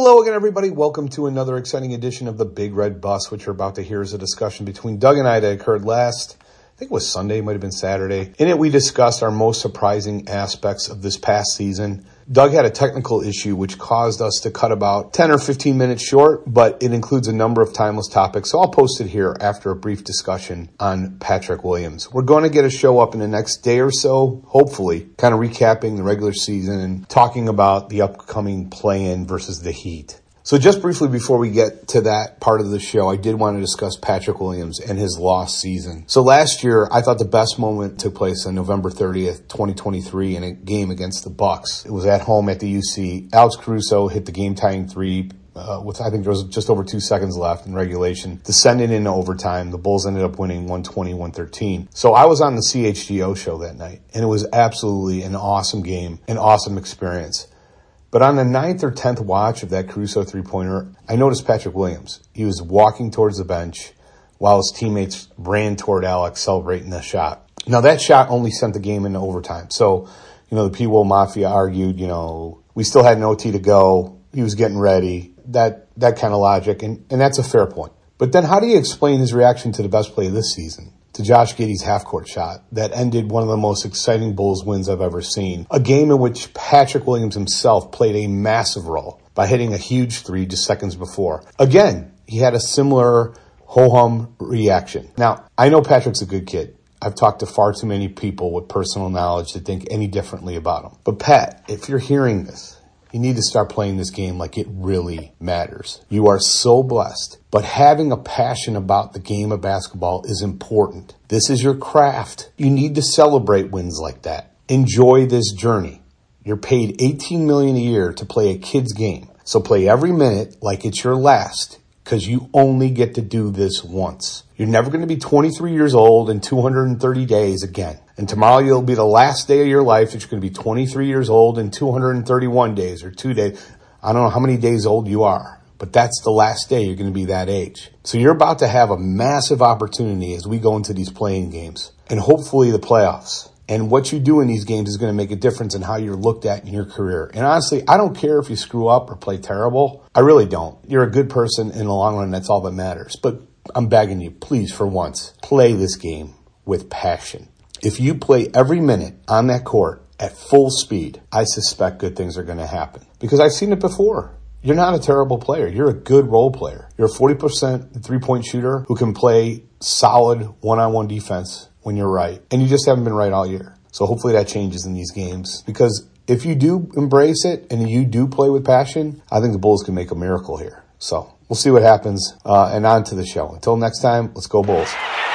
Hello again, everybody. Welcome to another exciting edition of the Big Red Bus. What you're about to hear is a discussion between Doug and I that occurred last, I think it was Sunday, might have been Saturday. In it, we discussed our most surprising aspects of this past season. Doug had a technical issue which caused us to cut about 10 or 15 minutes short, but it includes a number of timeless topics, so I'll post it here after a brief discussion on Patrick Williams. We're going to get a show up in the next day or so, hopefully, kind of recapping the regular season and talking about the upcoming play-in versus the Heat. So just briefly before we get to that part of the show, I did want to discuss Patrick Williams and his lost season. So last year, I thought the best moment took place on November 30th, 2023 in a game against the Bucks. It was at home at the UC. Alex Caruso hit the game-tying three with, I think there was just over 2 seconds left in regulation to send it into overtime. The Bulls ended up winning 120-113. So I was on the CHGO show that night, and it was absolutely an awesome game, an awesome experience. But on the 9th or 10th watch of that Caruso three-pointer, I noticed Patrick Williams. He was walking towards the bench while his teammates ran toward Alex celebrating the shot. Now, that shot only sent the game into overtime. So, the P-Will Mafia argued, we still had an OT to go. He was getting ready. That kind of logic, and that's a fair point. But then how do you explain his reaction to the best play of this season? To Josh Giddey's half-court shot that ended one of the most exciting Bulls wins I've ever seen. A game in which Patrick Williams himself played a massive role by hitting a huge three just seconds before. Again, he had a similar ho-hum reaction. Now, I know Patrick's a good kid. I've talked to far too many people with personal knowledge to think any differently about him. But Pat, if you're hearing this, you need to start playing this game like it really matters. You are so blessed. But having a passion about the game of basketball is important. This is your craft. You need to celebrate wins like that. Enjoy this journey. You're paid $18 million a year to play a kid's game. So play every minute like it's your last, because you only get to do this once. You're never going to be 23 years old in 230 days again. And tomorrow you'll be the last day of your life that you're going to be 23 years old in 231 days or 2 days. I don't know how many days old you are, but that's the last day you're going to be that age. So you're about to have a massive opportunity as we go into these playing games and hopefully the playoffs. And what you do in these games is going to make a difference in how you're looked at in your career. And honestly, I don't care if you screw up or play terrible. I really don't. You're a good person in the long run. That's all that matters. But I'm begging you, please, for once, play this game with passion. If you play every minute on that court at full speed, I suspect good things are going to happen. Because I've seen it before. You're not a terrible player. You're a good role player. You're a 40% three-point shooter who can play solid one-on-one defense when you're right. And you just haven't been right all year. So hopefully that changes in these games. Because if you do embrace it and you do play with passion, I think the Bulls can make a miracle here. So we'll see what happens. And on to the show. Until next time, let's go Bulls.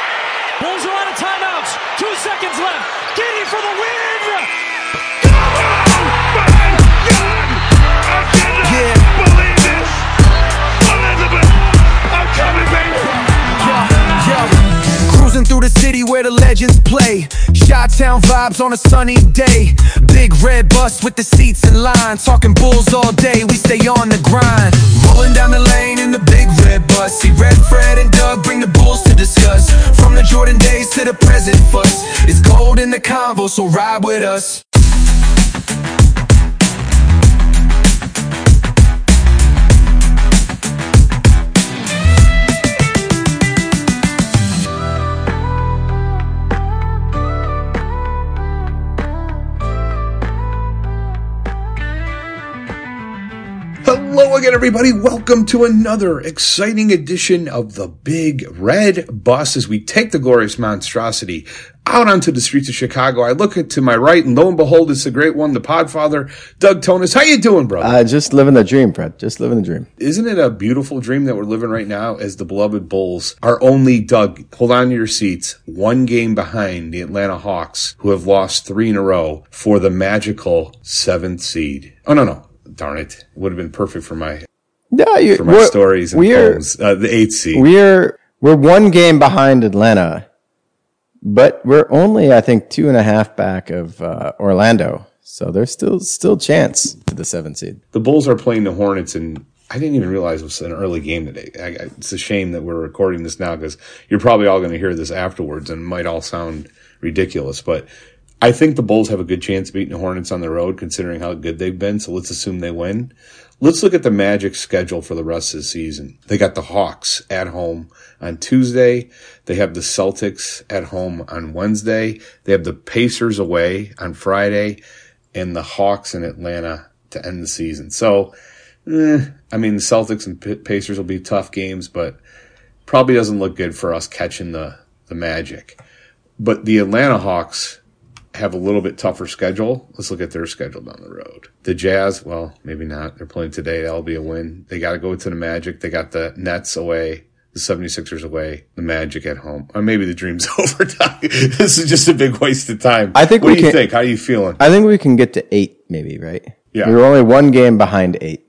Bulls are out of timeouts. 2 seconds left. Giddey for the win. Through the city where the legends play. Chi-town vibes on a sunny day. Big red bus with the seats in line. Talking Bulls all day, we stay on the grind. Rolling down the lane in the big red bus. See Red, Fred, and Doug bring the Bulls to discuss. From the Jordan days to the present fuss. It's gold in the convo, so ride with us. Hello again, everybody. Welcome to another exciting edition of the Big Red Bus as we take the glorious monstrosity out onto the streets of Chicago. I look to my right, and lo and behold, it's the great one, the Podfather, Doug Tonis. How you doing, brother? Just living the dream, Fred. Just living the dream. Isn't it a beautiful dream that we're living right now as the beloved Bulls are only, Doug, hold on to your seats, 1 game behind the Atlanta Hawks, who have lost 3 in a row for the magical 7th seed. Oh, no. Darn it. Would have been perfect for my stories and poems. The 8th seed. We're 1 game behind Atlanta, but we're only, I think, 2.5 back of Orlando. So there's still chance to the 7th seed. The Bulls are playing the Hornets, and I didn't even realize it was an early game today. It's a shame that we're recording this now because you're probably all going to hear this afterwards and it might all sound ridiculous, but I think the Bulls have a good chance of beating the Hornets on the road, considering how good they've been. So let's assume they win. Let's look at the Magic schedule for the rest of the season. They got the Hawks at home on Tuesday. They have the Celtics at home on Wednesday. They have the Pacers away on Friday and the Hawks in Atlanta to end the season. So, the Celtics and Pacers will be tough games, but probably doesn't look good for us catching the Magic. But the Atlanta Hawks have a little bit tougher schedule. Let's look at their schedule down the road. The Jazz, well, maybe not. They're playing today. That'll be a win. They got to go to the Magic. They got the Nets away, the 76ers away, the Magic at home. Or maybe the dream's over. This is just a big waste of time. I think what do you think? How are you feeling? I think we can get to 8 maybe, right? Yeah. We were only one game behind 8.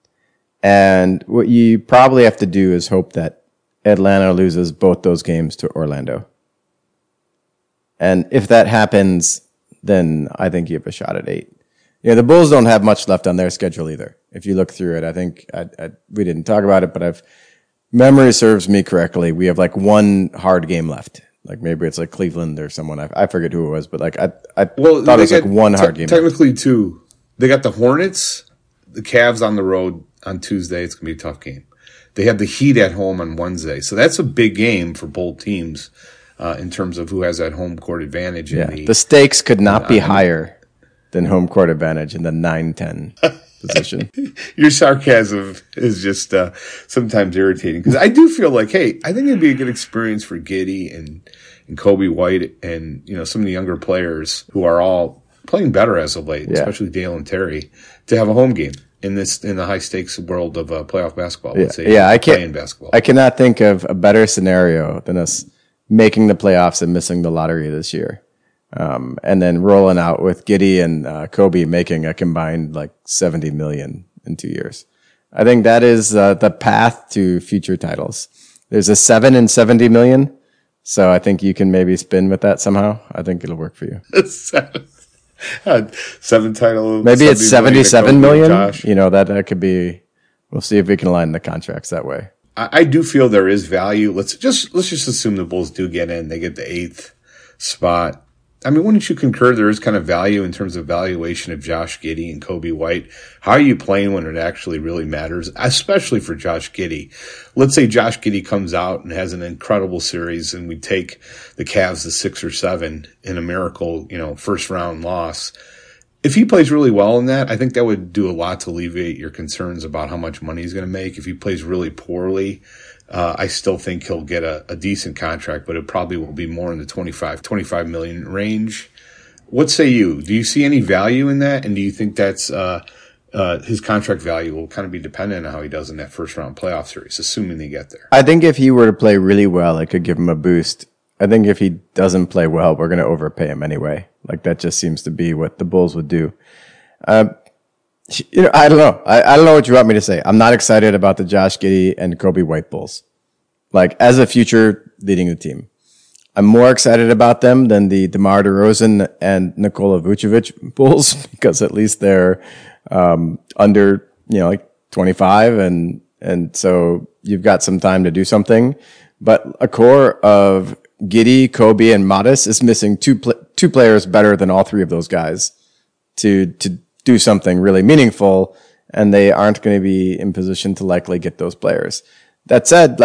And what you probably have to do is hope that Atlanta loses both those games to Orlando. And if that happens, then I think you have a shot at 8. The Bulls don't have much left on their schedule either. If you look through it, I think we didn't talk about it, but memory serves me correctly. We have like one hard game left. Like maybe it's like Cleveland or someone. I forget who it was, but like I thought it was like one hard game. Technically 2. They got the Hornets, the Cavs on the road on Tuesday. It's going to be a tough game. They have the Heat at home on Wednesday. So that's a big game for both teams. In terms of who has that home court advantage. The stakes could not be higher than home court advantage in the 9-10 position. Your sarcasm is just sometimes irritating because I do feel like, hey, I think it'd be a good experience for Giddey and Kobe White and some of the younger players who are all playing better as of late, especially Dale and Terry, to have a home game in the high stakes world of playoff basketball. Let's say basketball. I cannot think of a better scenario than us making the playoffs and missing the lottery this year. And then rolling out with Giddey and Kobe making a combined like $70 million in 2 years. I think that is the path to future titles. There's a 7 and $70 million. So I think you can maybe spin with that somehow. I think it'll work for you. 7 title. Maybe it's 77 million. That could be, we'll see if we can align the contracts that way. I do feel there is value. Let's just assume the Bulls do get in. They get the 8th spot. Wouldn't you concur there is kind of value in terms of valuation of Josh Giddey and Kobe White? How are you playing when it actually really matters, especially for Josh Giddey? Let's say Josh Giddey comes out and has an incredible series and we take the Cavs to 6 or 7 in a miracle, first round loss. If he plays really well in that, I think that would do a lot to alleviate your concerns about how much money he's going to make. If he plays really poorly, I still think he'll get a decent contract, but it probably will be more in the 25 million range. What say you? Do you see any value in that? And do you think that's his contract value will kind of be dependent on how he does in that first round playoff series, assuming they get there? I think if he were to play really well, it could give him a boost. I think if he doesn't play well, we're going to overpay him anyway. Like that just seems to be what the Bulls would do. I don't know. I don't know what you want me to say. I'm not excited about the Josh Giddey and Kobe White Bulls. Like as a future leading the team, I'm more excited about them than the DeMar DeRozan and Nikola Vucevic Bulls because at least they're under like 25 and so you've got some time to do something. But a core of Giddey, Kobe, and Modest is missing two players better than all 3 of those guys to do something really meaningful, and they aren't going to be in position to likely get those players. That said,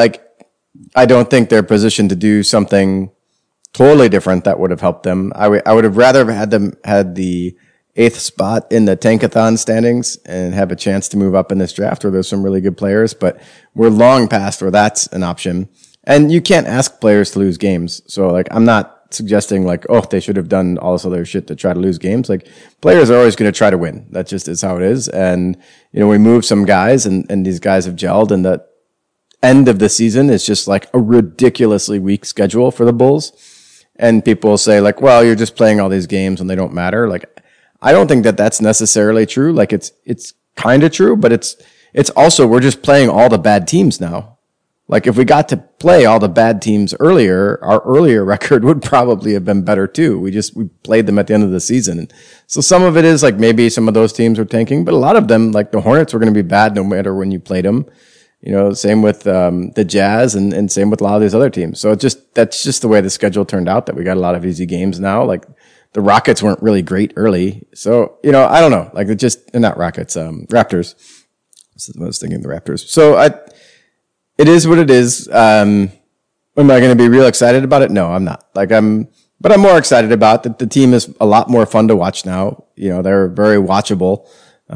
I don't think they're positioned to do something totally different that would have helped them. I would have rather had them had the 8th spot in the Tankathon standings and have a chance to move up in this draft where there's some really good players, but we're long past where that's an option. And you can't ask players to lose games. So I'm not suggesting they should have done all this other shit to try to lose games. Players are always going to try to win. That just is how it is. And, we moved some guys and these guys have gelled, and the end of the season is just a ridiculously weak schedule for the Bulls. And people will say well, you're just playing all these games and they don't matter. I don't think that that's necessarily true. It's kind of true, but it's also, we're just playing all the bad teams now. If we got to play all the bad teams earlier, our earlier record would probably have been better too. We played them at the end of the season. So some of it is maybe some of those teams are tanking, but a lot of them, the Hornets, were going to be bad no matter when you played them. Same with the Jazz and same with a lot of these other teams. So that's just the way the schedule turned out, that we got a lot of easy games now. The Rockets weren't really great early. So, I don't know. They're not Rockets, Raptors. I was thinking the Raptors. So it is what it is. Am I going to be real excited about it? No, I'm not. But I'm more excited about that. The team is a lot more fun to watch now. They're very watchable.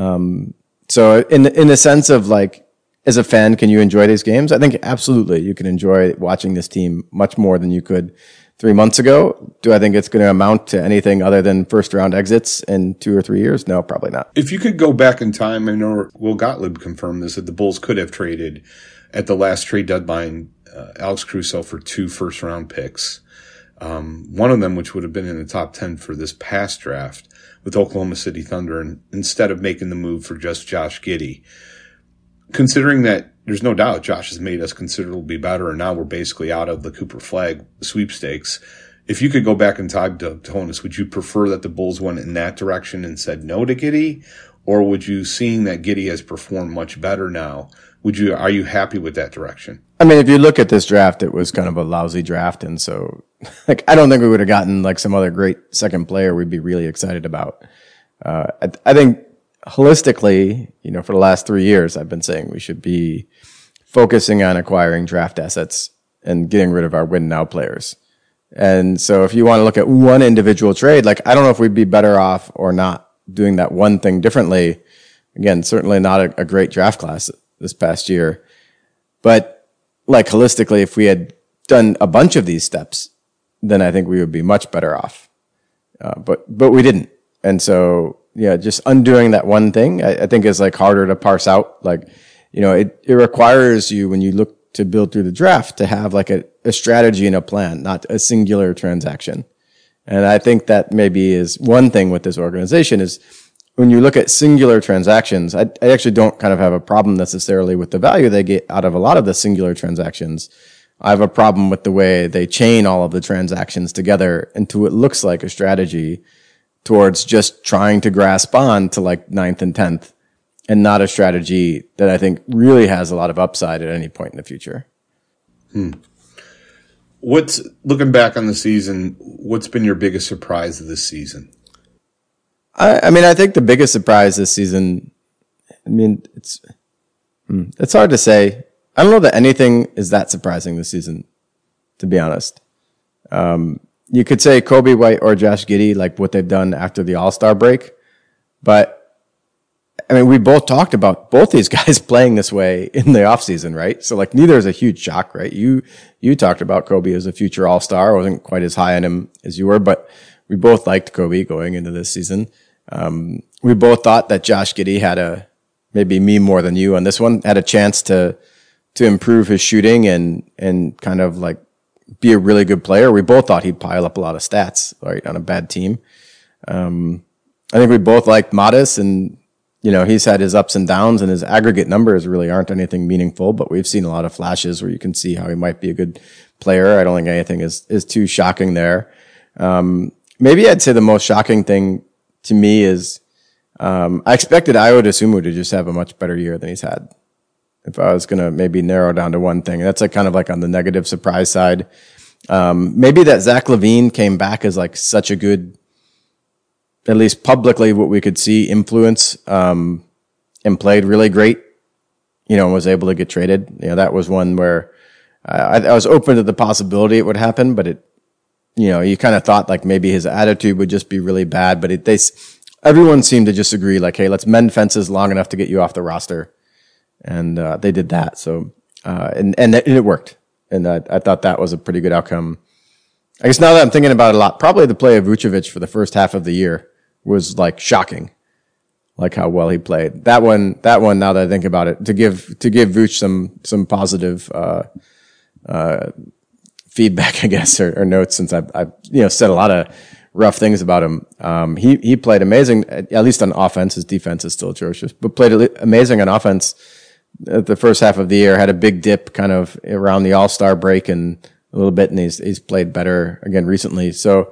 So in the sense of as a fan, can you enjoy these games? I think absolutely you can enjoy watching this team much more than you could 3 months ago. Do I think it's going to amount to anything other than first round exits in 2 or 3 years? No, probably not. If you could go back in time, I know Will Gottlieb confirmed this, that the Bulls could have traded at the last trade deadline Alex Caruso for 2 first round picks. One of them, which would have been in the top 10 for this past draft with Oklahoma City Thunder, and instead of making the move for just Josh Giddey. Considering that there's no doubt Josh has made us considerably better, and now we're basically out of the Cooper Flag sweepstakes. If you could go back in time to Honus, would you prefer that the Bulls went in that direction and said no to Giddey? Or would you, seeing that Giddey has performed much better now, are you happy with that direction? I mean, if you look at this draft, it was kind of a lousy draft. And so I don't think we would have gotten some other great second player we'd be really excited about. I think holistically, for the last 3 years, I've been saying we should be focusing on acquiring draft assets and getting rid of our win now players. And so if you want to look at one individual trade, I don't know if we'd be better off or not doing that one thing differently. Again, certainly not a great draft class this past year, but holistically, if we had done a bunch of these steps, then I think we would be much better off. But we didn't. And so, just undoing that one thing, I think is harder to parse out. It requires you, when you look to build through the draft, to have a strategy and a plan, not a singular transaction. And I think that maybe is one thing with this organization is when you look at singular transactions, I actually don't kind of have a problem necessarily with the value they get out of a lot of the singular transactions. I have a problem with the way they chain all of the transactions together into what looks like a strategy towards just trying to grasp on to 9th and 10th, and not a strategy that I think really has a lot of upside at any point in the future. What's, looking back on the season, what's been your biggest surprise of this season? I think the biggest surprise this season, it's hard to say. I don't know that anything is that surprising this season, to be honest. You could say Coby White or Josh Giddey, what they've done after the All-Star break. But, we both talked about both these guys playing this way in the offseason, right? So, neither is a huge shock, right? You talked about Coby as a future All-Star. I wasn't quite as high on him as you were, but we both liked Coby going into this season. We both thought that Josh Giddey had maybe me more than you on this one, had a chance to improve his shooting and kind of be a really good player. We both thought he'd pile up a lot of stats, right, on a bad team. I think we both liked Modest, and, he's had his ups and downs, and his aggregate numbers really aren't anything meaningful, but we've seen a lot of flashes where you can see how he might be a good player. I don't think anything is too shocking there. Maybe I'd say the most shocking thing to me is I expected Ayo Dosunmu to just have a much better year than he's had. If I was going to maybe narrow down to one thing, that's kind of on the negative surprise side. Maybe that Zach LaVine came back as such a good, at least publicly what we could see, influence, and played really great, and was able to get traded. That was one where I was open to the possibility it would happen, but you kind of thought maybe his attitude would just be really bad, but everyone seemed to just agree hey, let's mend fences long enough to get you off the roster. And they did that. So, and it worked. And I thought that was a pretty good outcome. I guess now that I'm thinking about it a lot, probably the play of Vucevic for the first half of the year was shocking, how well he played. That one, now that I think about it, to give Vuce some positive, feedback, I guess, or notes, since I've said a lot of rough things about him. He played amazing, at least on offense. His defense is still atrocious, but played amazing on offense at the first half of the year. Had a big dip kind of around the All-Star break and a little bit, and he's played better again recently. So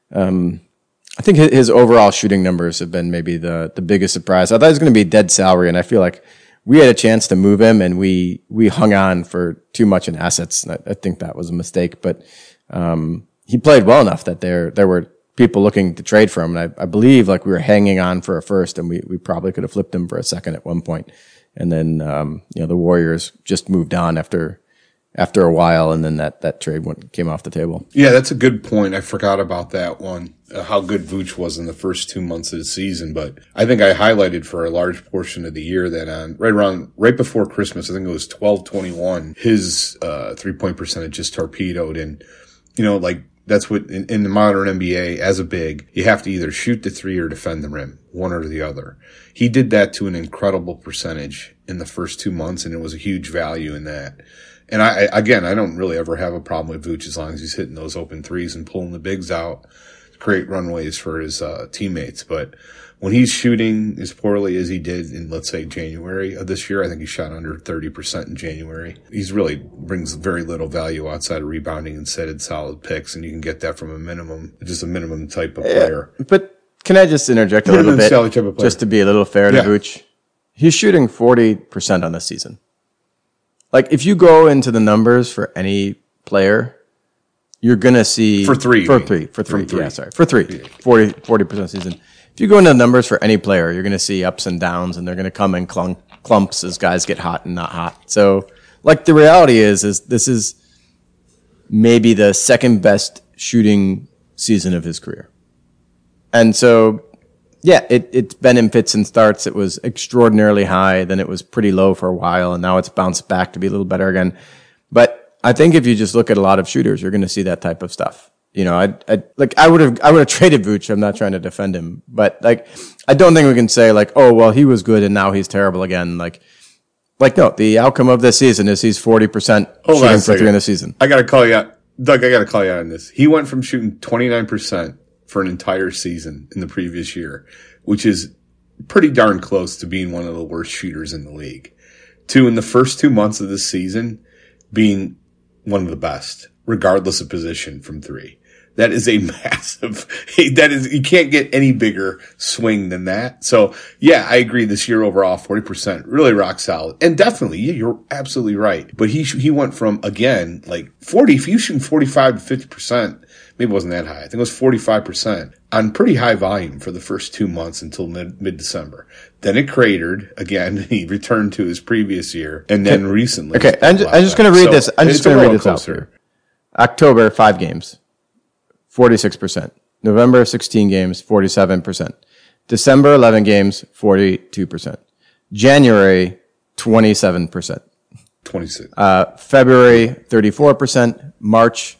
I think his overall shooting numbers have been maybe the biggest surprise. I thought he was going to be dead salary, and I feel like we had a chance to move him, and we hung on for too much in assets. And I think that was a mistake, but he played well enough that there were people looking to trade for him. And I believe we were hanging on for a first, and we probably could have flipped him for a second at one point And then, the Warriors just moved on after a while, and then that trade came off the table. Yeah, that's a good point. I forgot about that one, how good Vooch was in the first 2 months of the season. But I think I highlighted for a large portion of the year that right before Christmas, I think it was 12/21, his 3-point percentage just torpedoed. And, that's what in the modern NBA, as a big, you have to either shoot the three or defend the rim, one or the other. He did that to an incredible percentage in the first 2 months, and it was a huge value in that. And I don't really ever have a problem with Vooch as long as he's hitting those open threes and pulling the bigs out to create runways for his teammates. But when he's shooting as poorly as he did in, let's say, January of this year, I think he shot under 30% in January. He's really brings very little value outside of rebounding and setting solid picks, and you can get that from a minimum type of player. But can I just interject a little bit, just to be a little fair to Vooch? He's shooting 40% on the season. Like, if you go into the numbers for any player, you're going to see... For three. Yeah, sorry. For three. 40% season. If you go into the numbers for any player, you're going to see ups and downs, and they're going to come in clumps as guys get hot and not hot. So, the reality is this is maybe the second best shooting season of his career. And so... yeah, it's been in fits and starts. It was extraordinarily high, then it was pretty low for a while, and now it's bounced back to be a little better again. But I think if you just look at a lot of shooters, you're going to see that type of stuff. I would have traded Vooch. I'm not trying to defend him, but I don't think we can say oh well, he was good and now he's terrible again. No, the outcome of this season is he's 40% shooting for three in the season. I got to call you out, Doug. I got to call you out on this. He went from shooting 29% for an entire season in the previous year, which is pretty darn close to being one of the worst shooters in the league, to in the first 2 months of this season being one of the best, regardless of position from three. That is a massive, you can't get any bigger swing than that. So yeah, I agree this year overall, 40%, really rock solid. And definitely, yeah, you're absolutely right. But he went from, again, 40, if you shoot 45 to 50%, maybe it wasn't that high. I think it was 45% on pretty high volume for the first 2 months until mid-December. Then it cratered again. He returned to his previous year, and then recently. Okay, I'm just going to read this. I'm just going to read this out here. October, 5 games, 46%. November, 16 games, 47%. December, 11 games, 42%. January, 27%. 26. February, 34%. March,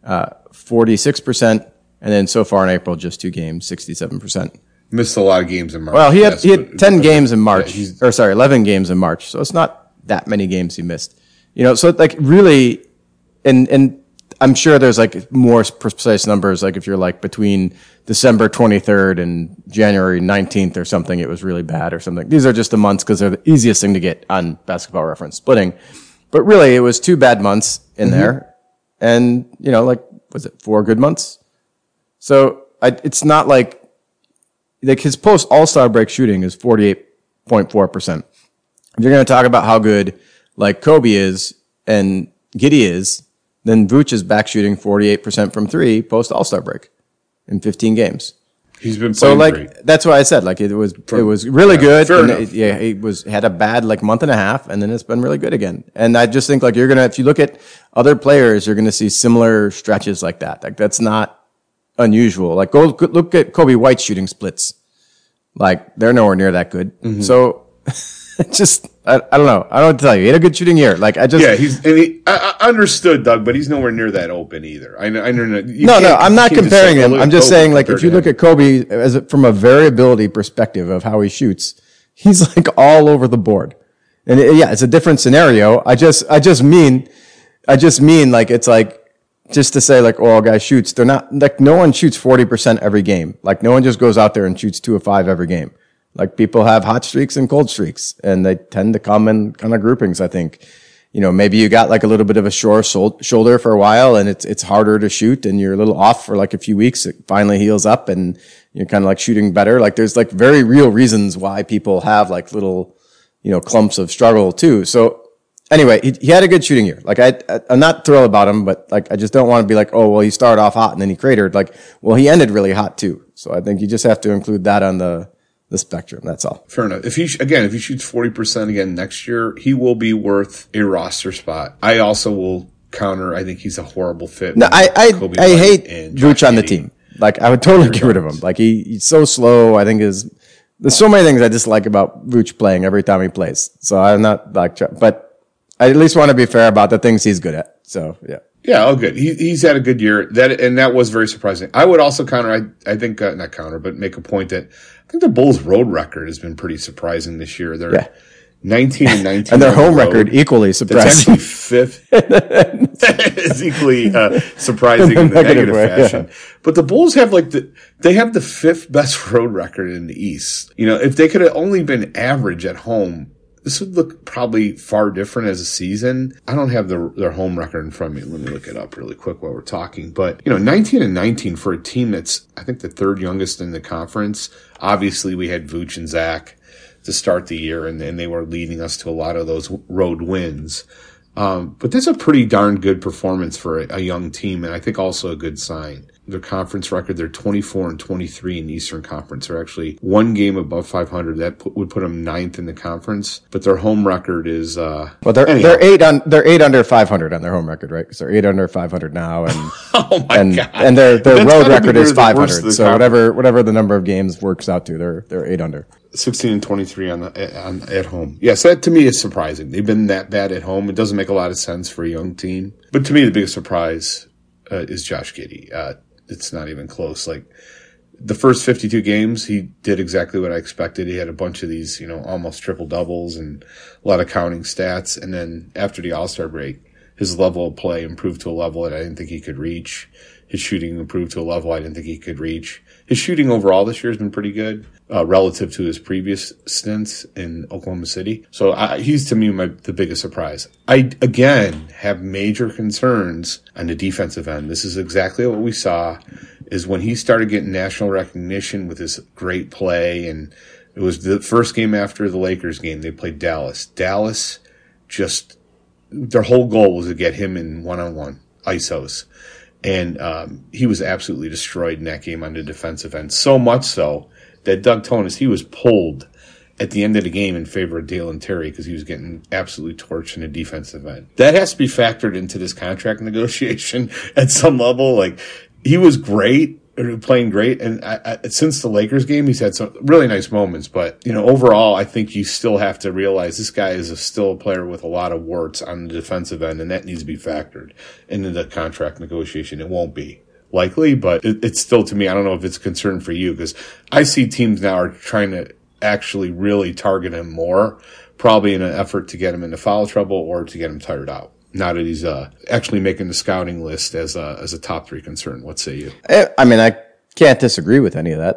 46%, and then so far in April, just 2 games, 67%. Missed a lot of games in March. Well, he had 10 games in March, 11 games in March, so it's not that many games he missed. So really, and I'm sure there's more precise numbers, if you're between December 23rd and January 19th or something, it was really bad or something. These are just the months because they're the easiest thing to get on Basketball Reference splitting. But really, it was 2 bad months in there, and was it 4 good months? So it's not like his post All-Star break shooting is 48.4%. If you're going to talk about how good Kobe is and Giddey is, then Vooch is back shooting 48% from 3 post All-Star break in 15 games. He's been playing great. That's why I said it was really good. And he had a bad month and a half, and then it's been really good again. And I just think if you look at other players, you're gonna see similar stretches like that. That's not unusual. Go look at Kobe White's shooting splits. They're nowhere near that good. Mm-hmm. So I don't know. I don't know what to tell you. He had a good shooting year. I understood, Doug, but he's nowhere near that open either. I know. No, I'm not comparing him. I'm just saying, if you look at Kobe from a variability perspective of how he shoots, he's all over the board. And it's a different scenario. I just mean it's just to say a guy shoots. They're not no one shoots 40% every game. No one just goes out there and shoots 2 of 5 every game. People have hot streaks and cold streaks, and they tend to come in kind of groupings, I think. Maybe you got a little bit of a sore shoulder for a while, and it's harder to shoot, and you're a little off for a few weeks. It finally heals up, and you're kind of shooting better. There's very real reasons why people have little, clumps of struggle too. So anyway, he had a good shooting year. I'm not thrilled about him, but I just don't want to be oh, well, he started off hot and then he cratered. Well, he ended really hot too. So I think you just have to include that on the the spectrum. That's all. Fair enough. If he shoots 40% again next year, he will be worth a roster spot. I also will counter. I think he's a horrible fit. No, I hate Vooch on the team. Like, I would totally get rid of him. Like, he's so slow. I think there's so many things I dislike about Vooch playing every time he plays. So I'm not like, but I at least want to be fair about the things he's good at. So yeah. Yeah, oh, good. He's had a good year. That was very surprising. I would also counter. I think not counter, but make a point that I think the Bulls' road record has been pretty surprising this year. They're 19 and 19, and their home record equally surprising. It's actually fifth. It's equally surprising in the negative fashion. Yeah. But the Bulls have they have the fifth best road record in the East. You know, if they could have only been average at home, this would look probably far different as a season. I don't have their home record in front of me. Let me look it up really quick while we're talking. But, 19 and 19 for a team that's, I think, the third youngest in the conference. Obviously, we had Vooch and Zach to start the year, and they were leading us to a lot of those road wins. But that's a pretty darn good performance for a young team, and I think also a good sign. Their conference record, they're 24 and 23 in the Eastern Conference. They're actually one game above 500. That would put them ninth in the conference. But their home record is they're eight under 500 on their home record, right? Because they're 8 under 500 now, and oh my God. And their road record is 500. So whatever the number of games works out to, they're 8 under. 16 and 23 at home. Yes, that to me is surprising. They've been that bad at home. It doesn't make a lot of sense for a young team. But to me, the biggest surprise is Josh Giddey. It's not even close. Like, the first 52 games, he did exactly what I expected. He had a bunch of these, almost triple doubles and a lot of counting stats. And then after the All-Star break, his level of play improved to a level that I didn't think he could reach. His shooting improved to a level I didn't think he could reach. His shooting overall this year has been pretty good, relative to his previous stints in Oklahoma City. So he's, to me, the biggest surprise. I, again, have major concerns on the defensive end. This is exactly what we saw, is when he started getting national recognition with his great play, and it was the first game after the Lakers game. They played Dallas. Dallas just, their whole goal was to get him in one-on-one ISOs. And he was absolutely destroyed in that game on the defensive end. So much so that Doug Tonis, he was pulled at the end of the game in favor of Dalen Terry because he was getting absolutely torched in the defensive end. That has to be factored into this contract negotiation at some level. Like, he was great, playing great. And since the Lakers game, he's had some really nice moments. But, overall, I think you still have to realize this guy is still a player with a lot of warts on the defensive end, and that needs to be factored into the contract negotiation. It won't be likely, but it's still, to me, I don't know if it's a concern for you, because I see teams now are trying to actually really target him more, probably in an effort to get him into foul trouble or to get him tired out. Now that he's actually making the scouting list as a top 3 concern. What say you? I mean, I can't disagree with any of that.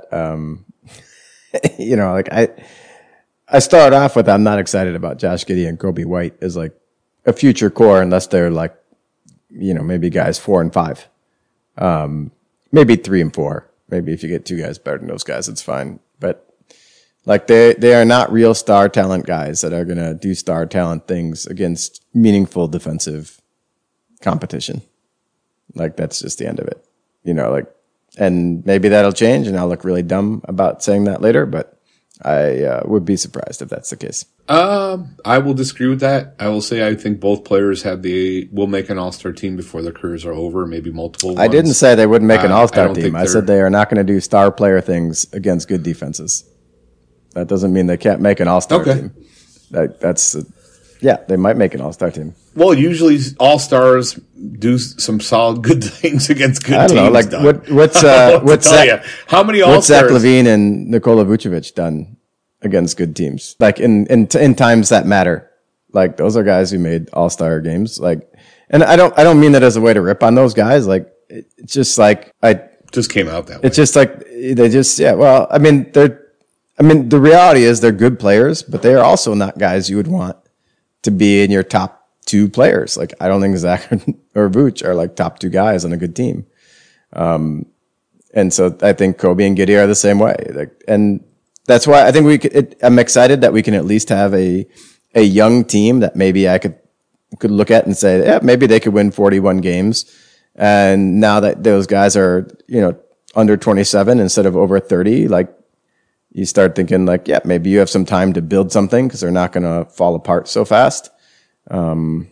I started off with, I'm not excited about Josh Giddey and Kobe White as like a future core, unless they're like, maybe guys 4 and 5, maybe 3 and 4. Maybe if you get 2 guys better than those guys, it's fine. But like, they are not real star talent guys that are going to do star talent things against meaningful defensive competition. Like, that's just the end of it, and maybe that'll change and I'll look really dumb about saying that later, but I would be surprised if that's the case. I will disagree with that. I will say I think both players will make an all-star team before their careers are over, maybe multiple ones. I didn't say they wouldn't make an all-star team. I said they are not going to do star player things against good defenses. That doesn't mean they can't make an all-star team. They might make an all-star team. Well, usually all-stars do some solid good things against good teams. I don't know, like how many all-stars? What's Zach LaVine and Nikola Vucevic done against good teams? Like in times that matter. Like, those are guys who made all-star games. Like, and I don't mean that as a way to rip on those guys. Like, it's just like just came out that way. It's just like they just the reality is they're good players, but they are also not guys you would want to be in your top 2 players. Like, I don't think Zach or Vooch are like top 2 guys on a good team. And so I think Kobe and Giddey are the same way. Like, and that's why I think I'm excited that we can at least have a young team that maybe I could look at and say, yeah, maybe they could win 41 games. And now that those guys are, under 27 instead of over 30, like, you start thinking like, yeah, maybe you have some time to build something because they're not going to fall apart so fast. But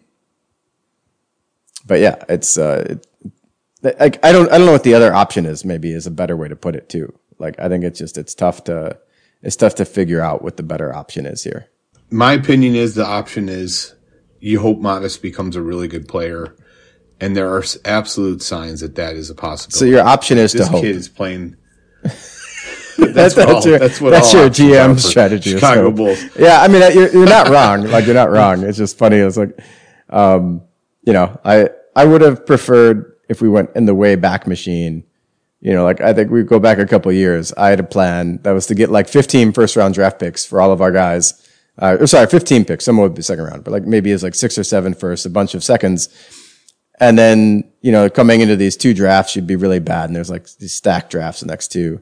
yeah, it's like I don't know what the other option is. Maybe is a better way to put it too. Like I think it's tough to figure out what the better option is here. My opinion is the option is you hope Modest becomes a really good player, and there are absolute signs that is a possibility. So your option is to hope. This kid is playing. That's your GM strategy. Chicago Bulls. Yeah, I mean you're not wrong. Like you're not wrong. It's just funny. It's like, I would have preferred if we went in the way back machine. Like I think we go back a couple of years. I had a plan that was to get like 15 first round draft picks for all of our guys. 15 picks. Some would be second round, but like maybe it's like 6 or 7 first, a bunch of seconds. And then, coming into these 2 drafts, you'd be really bad. And there's like these stacked drafts the next 2.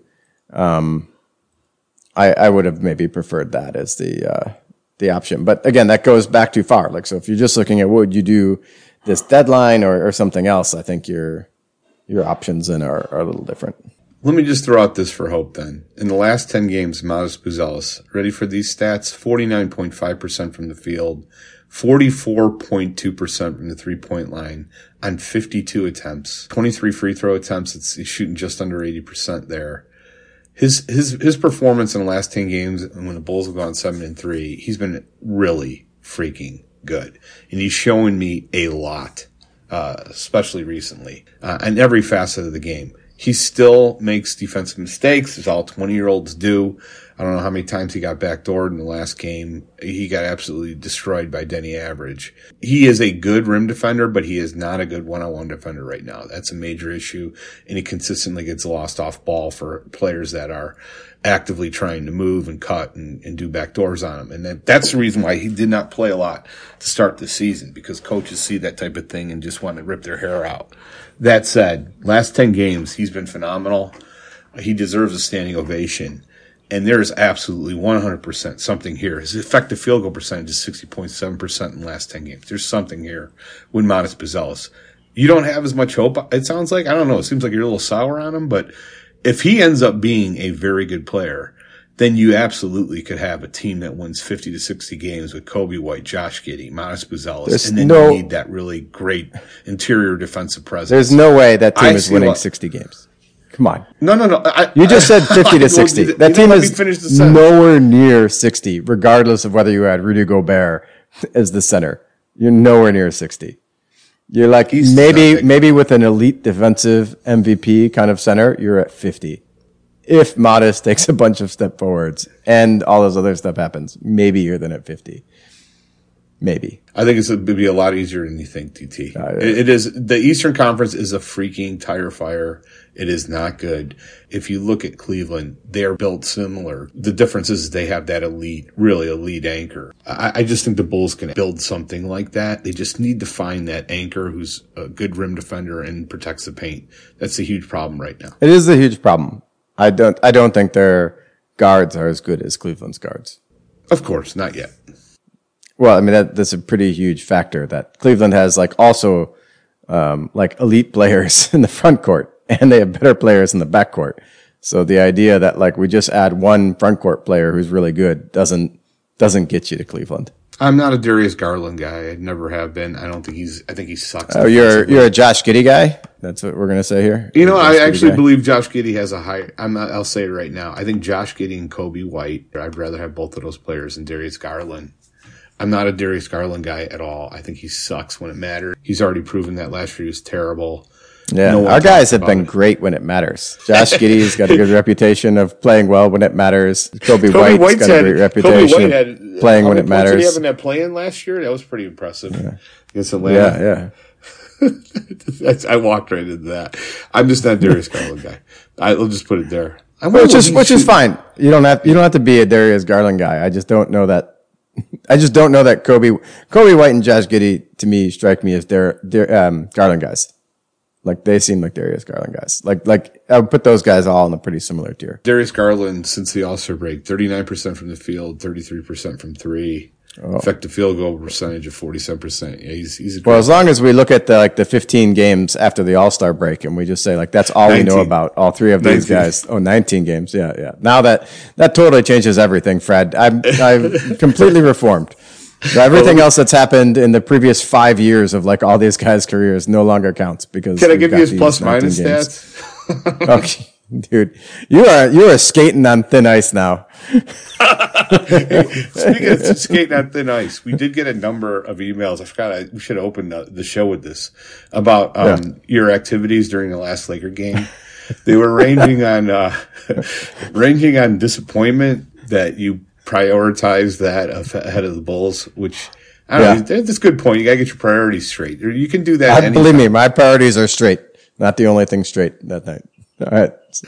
I would have maybe preferred that as the option. But again, that goes back too far. Like, so if you're just looking at what would you do this deadline or something else, I think your options then are a little different. Let me just throw out this for hope then. In the last 10 games, Modest Buzelis, ready for these stats? 49.5% from the field, 44.2% from the 3-point line on 52 attempts, 23 free throw attempts. He's shooting just under 80% there. His performance in the last 10 games, and when the Bulls have gone 7-3, he's been really freaking good. And he's showing me a lot, especially recently, in every facet of the game. He still makes defensive mistakes, as all 20-year-olds do. I don't know how many times he got backdoored in the last game. He got absolutely destroyed by Denny Average. He is a good rim defender, but he is not a good one-on-one defender right now. That's a major issue, and he consistently gets lost off ball for players that are actively trying to move and cut and do backdoors on him. And that's the reason why he did not play a lot to start the season, because coaches see that type of thing and just want to rip their hair out. That said, last 10 games, he's been phenomenal. He deserves a standing ovation. And there is absolutely 100% something here. His effective field goal percentage is 60.7% in the last 10 games. There's something here with Modest Buzelis. You don't have as much hope, it sounds like. I don't know. It seems like you're a little sour on him. But if he ends up being a very good player, then you absolutely could have a team that wins 50 to 60 games with Coby White, Josh Giddey, Modest Buzelis, and then you need that really great interior defensive presence. There's no way that team is winning 60 games. Come on. No. You just said 50 to 60. That team is nowhere near 60, regardless of whether you had Rudy Gobert as the center. You're nowhere near 60. You're like maybe with an elite defensive MVP kind of center, you're at 50. If Modest takes a bunch of step forwards and all this other stuff happens, maybe you're then at 50. Maybe. I think it'd be a lot easier than you think, TT. It is. The Eastern Conference is a freaking tire fire. It is not good. If you look at Cleveland, they're built similar. The difference is they have that really elite anchor. I just think the Bulls can build something like that. They just need to find that anchor who's a good rim defender and protects the paint. That's a huge problem right now. It is a huge problem. I don't think their guards are as good as Cleveland's guards. Of course, not yet. Well, I mean, that's a pretty huge factor that Cleveland has also elite players in the front court, and they have better players in the back court. So the idea that we just add one front court player who's really good doesn't get you to Cleveland. I'm not a Darius Garland guy. I never have been. I think he sucks. Oh, you're a Josh Giddey guy? That's what we're going to say here? I actually believe Josh Giddey has a high, I'll say it right now. I think Josh Giddey and Coby White, I'd rather have both of those players than Darius Garland. I'm not a Darius Garland guy at all. I think he sucks when it matters. He's already proven that last year he was terrible. Yeah, our guys have been great when it matters. Josh Giddey's got a good repitation of playing well when it matters. Coby White's got a great reputation of playing when it matters. Did he have in that play-in last year? That was pretty impressive against Atlanta. Yeah. I walked right into that. I'm just not a Darius Garland guy. I'll just put it there. Which is fine. You don't have to be a Darius Garland guy. I just don't know that Coby White and Josh Giddey to me strike me as they're Garland guys. They seem like Darius Garland guys. I would put those guys all in a pretty similar tier. Darius Garland, since the All-Star break, 39% from the field, 33% from three. Effective field goal percentage of 47%. Yeah, he's a great Well, as long as we look at the 15 games after the All-Star break and we just say, like, that's all 19. we know about all three of these 19. guys. 19 games. Yeah. Now that totally changes everything, Fred. I'm completely reformed. So everything else that's happened in the previous 5 years of, like, all these guys' careers no longer counts because. Can I give you his plus minus stats? Okay. Dude, you are skating on thin ice now. Speaking of skating on thin ice, we did get a number of emails. I forgot we should have opened the show with this about your activities during the last Laker game. They were ranging on disappointment that you prioritized that ahead of the Bulls, which I don't know. That's a good point. You gotta get your priorities straight. You can do that. Believe me, my priorities are straight. Not the only thing straight that night. All right.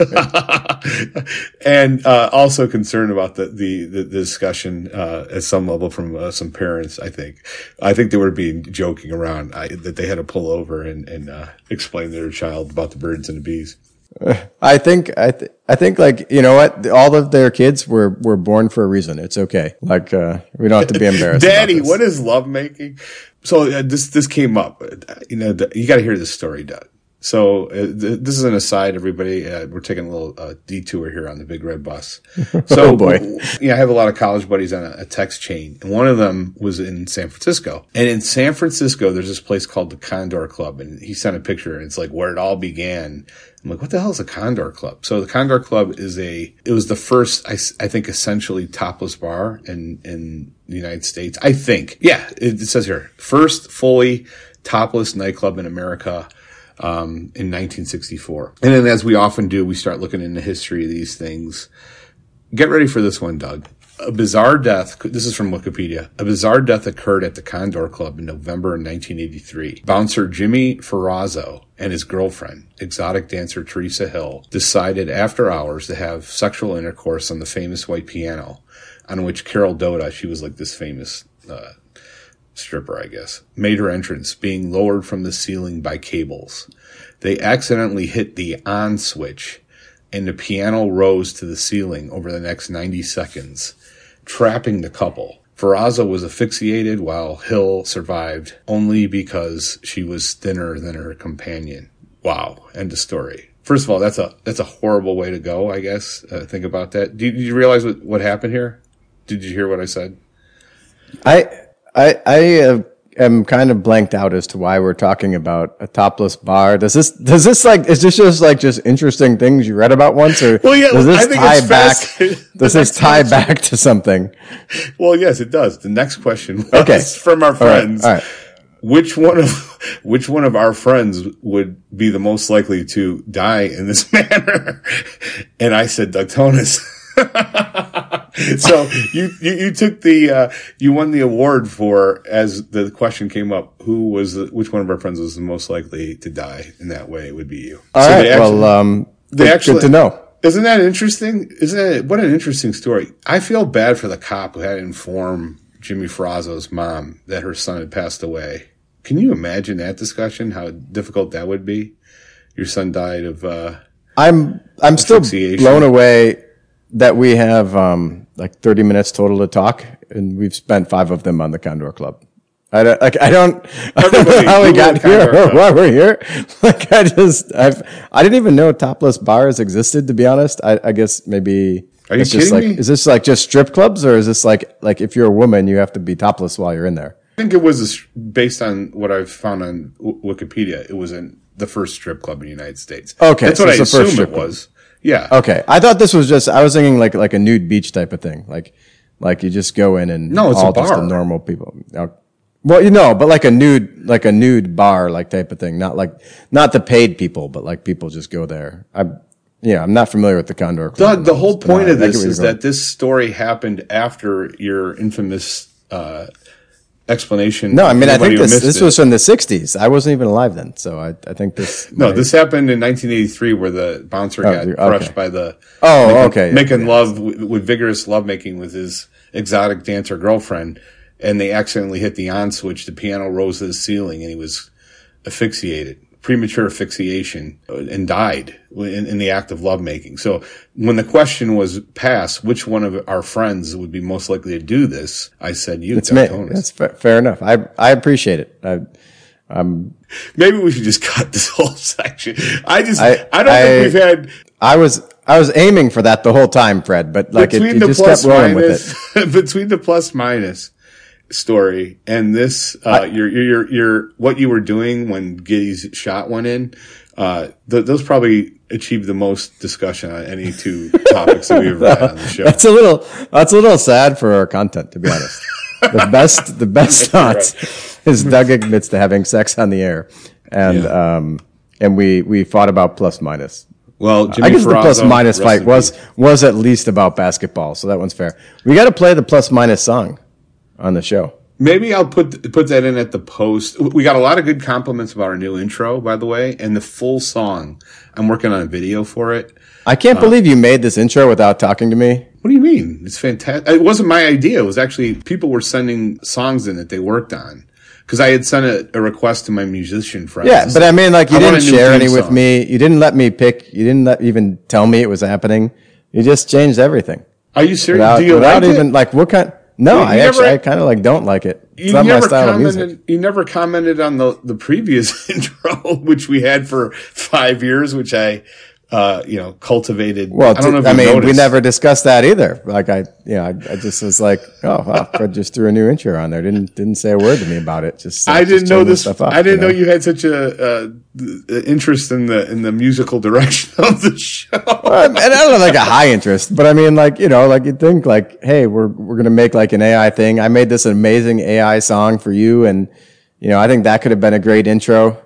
And also concerned about the discussion at some level from some parents. I think they were being joking around that they had to pull over and explain to their child about the birds and the bees. I think like, you know what, all of their kids were born for a reason. It's okay. Like we don't have to be embarrassed. Daddy, what is lovemaking? So this came up. You know, you got to hear this story, Doug. So this is an aside, everybody. We're taking a little detour here on the Big Red Bus. So, oh boy. I have a lot of college buddies on a text chain, and one of them was in San Francisco. And in San Francisco, there's this place called the Condor Club, and he sent a picture, and it's like where it all began. I'm like, what the hell is a Condor Club? So the Condor Club it was the first, I think, essentially topless bar in the United States. I think, yeah, it says here, first fully topless nightclub in America. In 1964. And then, as we often do, we start looking into the history of these things. Get ready for this one, Doug. A bizarre death, this is from Wikipedia, a bizarre death occurred at the Condor Club in November 1983. Bouncer Jimmy Ferrazzo and his girlfriend, exotic dancer Teresa Hill, decided after hours to have sexual intercourse on the famous white piano, on which Carol Doda, she was like this famous stripper, I guess, made her entrance, being lowered from the ceiling by cables. They accidentally hit the on switch, and the piano rose to the ceiling over the next 90 seconds, trapping the couple. Ferrazzo was asphyxiated while Hill survived only because she was thinner than her companion. Wow. End of story. First of all, that's a horrible way to go, I guess. Think about that. Did you realize what happened here? Did you hear what I said? I am kind of blanked out as to why we're talking about a topless bar. Is this just interesting things you read about once, or does this tie back to something? Well, yes, it does. The next question was from our friends. All right. Which one of our friends would be the most likely to die in this manner? And I said, Doug Tonis. So you took you won the award for, as the question came up, which one of our friends was the most likely to die in that way? It would be you. All right. Good to know. Isn't that interesting? What an interesting story. I feel bad for the cop who had to inform Jimmy Ferrazzo's mom that her son had passed away. Can you imagine that discussion? How difficult that would be? Your son died of I'm still blown away that we have like 30 minutes total to talk, and we've spent 5 of them on the Condor Club. I don't know how we got here or why we're here. Like I didn't even know topless bars existed, to be honest. I guess maybe. Are you kidding me? Is this like just strip clubs, or is this like if you're a woman, you have to be topless while you're in there? I think it was based on what I've found on Wikipedia. It was the first strip club in the United States. Okay, that's what I assume it was. Yeah. Okay. I thought this was I was thinking like a nude beach type of thing. Like you just go in and no, it's all a bar. Just the normal people. Well, but like a nude bar, like type of thing. Not the paid people, but like people just go there. I'm not familiar with the Condor Club. Doug, the whole point of this is that this story happened after your infamous, explanation. No, I mean, I think this was from the 60s. I wasn't even alive then, so I think this. No, this happened in 1983, where the bouncer got crushed by the. Making love with vigorous lovemaking with his exotic dancer girlfriend, and they accidentally hit the on switch. The piano rose to the ceiling, and he was asphyxiated. premature asphyxiation and died in the act of lovemaking. So when the question was passed, which one of our friends would be most likely to do this, I said you. It's me. That's fair enough. I appreciate it. Maybe we should just cut this whole section. I don't think we've had. I was aiming for that the whole time, Fred, but like you just kept rolling with it. Between the plus minus story and this, your what you were doing when Giddey's shot went in, those probably achieved the most discussion on any two topics that we've ever had on the show. That's a little sad for our content, to be honest. The best thoughts is Doug admits to having sex on the air, and we fought about plus minus. Well, Jimmy I guess Ferrazzo, the plus minus fight was at least about basketball, so that one's fair. We got to play the plus minus song on the show. Maybe I'll put that in at the post. We got a lot of good compliments about our new intro, by the way, and the full song. I'm working on a video for it. I can't believe you made this intro without talking to me. What do you mean? It's fantastic. It wasn't my idea. It was actually people were sending songs in that they worked on. Because I had sent a request to my musician friends. Yeah, but I mean, like, you didn't share any with me. You didn't let me pick. You didn't even tell me it was happening. You just changed everything. Are you serious? Do you without like even, it? like, what kind? No, I kind of, like, don't like it. It's not my style of music. You never commented on the previous intro, which we had for 5 years, which I cultivated. Well, I don't know if you noticed. We never discussed that either. Like I just was like, oh, wow, Fred just threw a new intro on there. Didn't say a word to me about it. I didn't know this. I didn't know you had such a interest in the musical direction of the show. And I don't know, like a high interest, but I mean, like, like you'd think, like, hey, we're gonna make like an AI thing. I made this amazing AI song for you, and I think that could have been a great intro.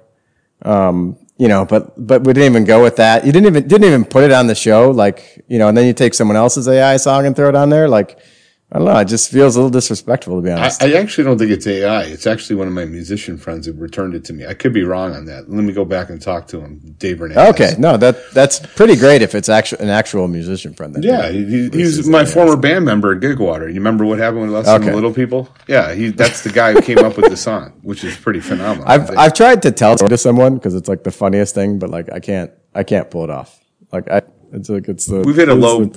But we didn't even go with that. You didn't even put it on the show, like, and then you take someone else's AI song and throw it on there. Like, I don't know. It just feels a little disrespectful, to be honest. I actually don't think it's AI. It's actually one of my musician friends who returned it to me. I could be wrong on that. Let me go back and talk to him, Dave Hernandez. Okay, no, that's pretty great if it's an actual musician friend. Yeah, he's my former band member at Gigwater. You remember what happened with us and the Little People? Yeah, that's the guy who came up with the song, which is pretty phenomenal. I've tried to tell to someone because it's like the funniest thing, but like I can't pull it off. Like we've hit a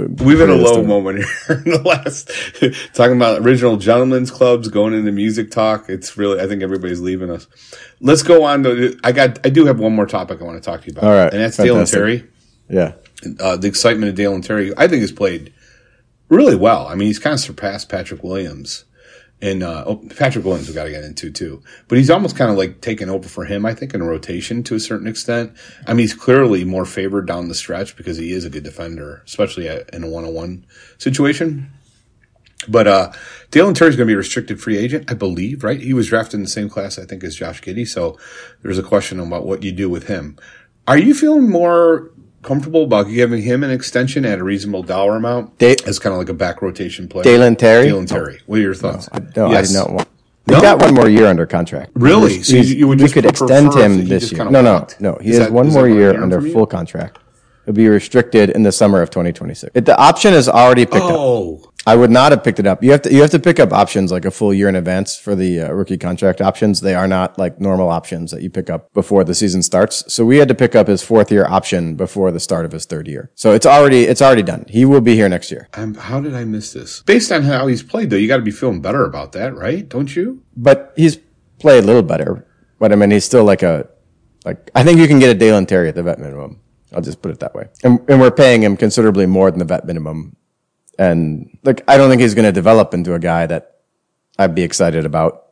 low moment here in the last talking about original gentlemen's clubs going into music talk. It's really, I think everybody's leaving us. Let's go on to I do have one more topic I want to talk to you about. All right, and that's Dale and Terry. Yeah, the excitement of Dale and Terry, I think, has played really well. I mean, he's kind of surpassed Patrick Williams. And Patrick Williams we got to get into too, but he's almost kind of like taken over for him, I think, in a rotation to a certain extent. I mean, he's clearly more favored down the stretch because he is a good defender, especially in a 1-on-1 situation. But Dale and Terry's going to be a restricted free agent, I believe, right? He was drafted in the same class, I think, as Josh Giddey. So there's a question about what you do with him. Are you feeling more comfortable about giving him an extension at a reasonable dollar amount as kind of like a back rotation player? Dale and Terry? Dale and Terry. What are your thoughts? No, yes. I didn't know. He's got one more year under contract. Really? So we could extend him this year. No. He has one more year under full contract. He'll be restricted in the summer of 2026. The option is already picked up. I would not have picked it up. You have to pick up options like a full year in advance for the rookie contract options. They are not like normal options that you pick up before the season starts. So we had to pick up his 4th year option before the start of his 3rd year. So it's already done. He will be here next year. How did I miss this? Based on how he's played, though, you got to be feeling better about that, right? Don't you? But he's played a little better. But I mean, he's still I think you can get a Dale and Terry at the vet minimum. I'll just put it that way. And we're paying him considerably more than the vet minimum. And I don't think he's going to develop into a guy that I'd be excited about.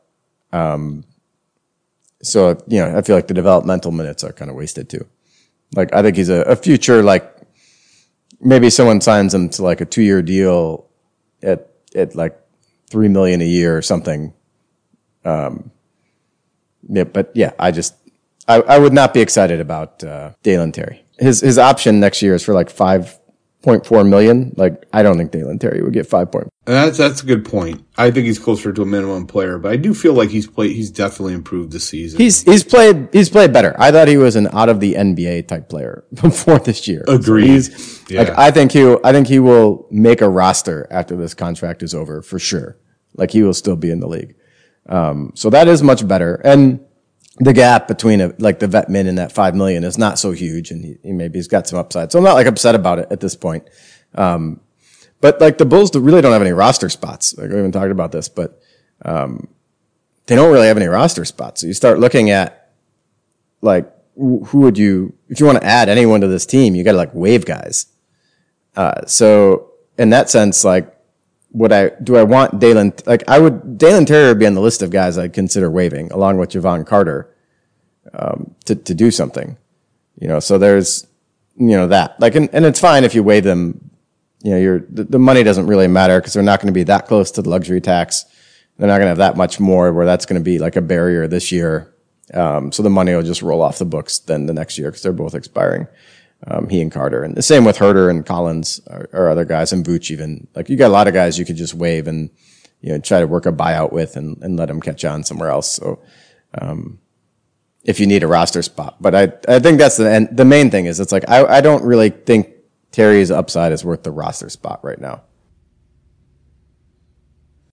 So, I feel like the developmental minutes are kind of wasted too. I think he's a future, maybe someone signs him to a 2-year deal at $3 million a year or something. I would not be excited about Dale and Terry. His option next year is for $5.4 million. I don't think Dale and Terry would get 5 point. That's a good point. I think he's closer to a minimum player, but I do feel like he's definitely improved this season. He's played better. I thought he was an out of the NBA type player before this year. Agreed. So I think he will make a roster after this contract is over for sure. He will still be in the league. So that is much better. And the gap between like the vet min and that $5 million is not so huge, and he's got some upside. So I'm not like upset about it at this point. But like the Bulls really don't have any roster spots. Like we haven't talked about this, but they don't really have any roster spots. So you start looking at like who would you, if you want to add anyone to this team, you got to like waive guys. So in that sense, like do I want Dalen? Like Dalen Terry would be on the list of guys I'd consider waiving along with Javon Carter to do something. So there's that like and it's fine if you waive them. The money doesn't really matter because they're not going to be that close to the luxury tax. They're not going to have that much more where that's going to be like a barrier this year. So the money will just roll off the books then the next year because they're both expiring. He and Carter, and the same with Herter and Collins or other guys, and Vooch even. Like you got a lot of guys you could just waive and try to work a buyout with and let them catch on somewhere else. So if you need a roster spot, but I think that's the main thing is it's like I don't really think Terry's upside is worth the roster spot right now.